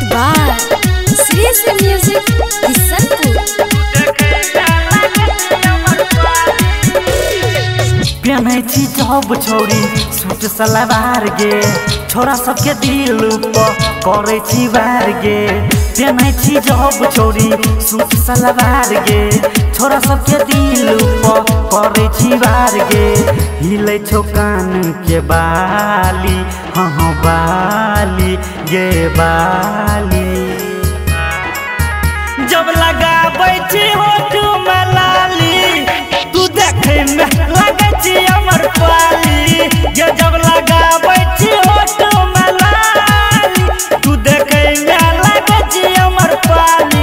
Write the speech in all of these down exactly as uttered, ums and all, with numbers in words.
by Sri's Music Kisanpur. पेन्है छी जब छौरी सूट सलवार गे, छोरा सबके दिल पर करे छी वार गे। पेन्है छी जब छौरी सूट सलवार गे, छोरा सबके दिल पर करे छी वार गे। हिले छौ कान के बाली, हाँ हाँ बाली गे बाली। जब लगाबै छी होठ में लाली, तू देखे में लगे छी हमर पाली गे। जब लगाबै छी होठ में लाली, तू देखे में लगे छी हमर पाली।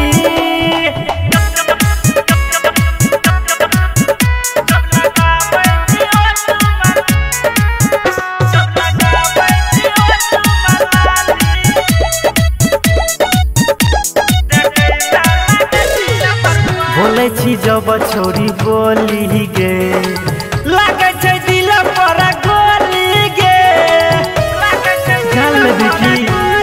बोले छी जब छोरी बोली गे, लगे छै दिल पर गोली गे। चल देखी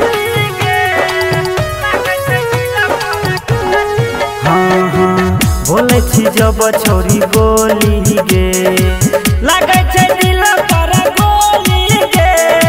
हाँ हाँ, बोले छी जब छोरी बोली गे, लगे छै दिल पर गोली गे।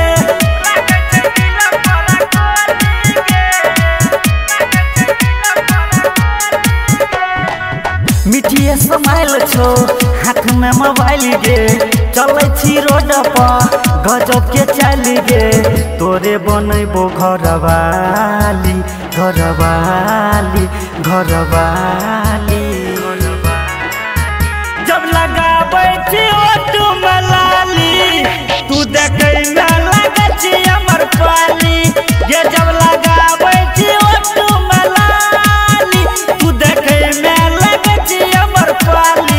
मिठिए स्माइल छो हाथ में मोबाइल गे, चलै छी रोड पर गजब के चल गे। तोरे बनैबो घरवाली घरवाली घरवाली। जब लगाबै छी होठ में लाली, तू देखै में लगे छी हमर पाली गे। जब लगाबै छी होठ में लाली, तू देखै में लगे छी हमर पाली।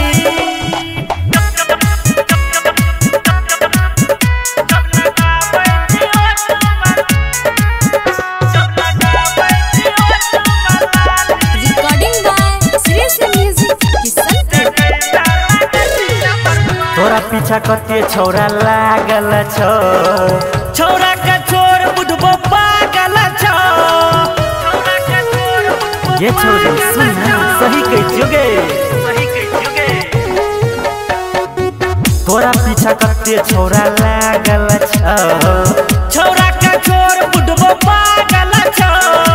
Recording by Sri's Music Kisanpur. तोरा पीछा कते छौरा लागल छौ, छौरा के छोर बुढ़बो पागल छौ। ये छोरी सुन सही कह गे, तोरा पीछा कते छौरा लागल छौ, छौरा के छोर बुढ़बो पागल छौ।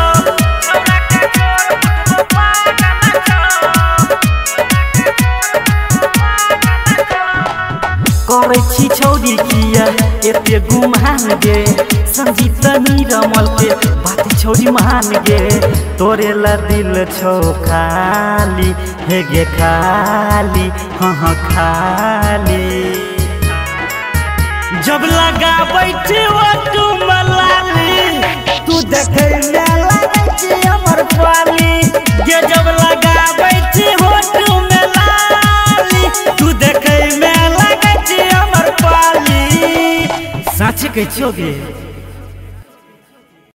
करे छी छौरी किया एते गुमान गे, संजीत निरमल के बात छौरी मान गे। तोरे ला दिल छौ खाली हे गे खाली, हाँ हाँ खाली। जब लगाबै छी होठ में लाली, तू देखै में लगे छी हमर पाली गे। जब लगाबै छी होठ में लाली, तू देखै में लगे छी हमर पाली। साँचे कहै छियो गे।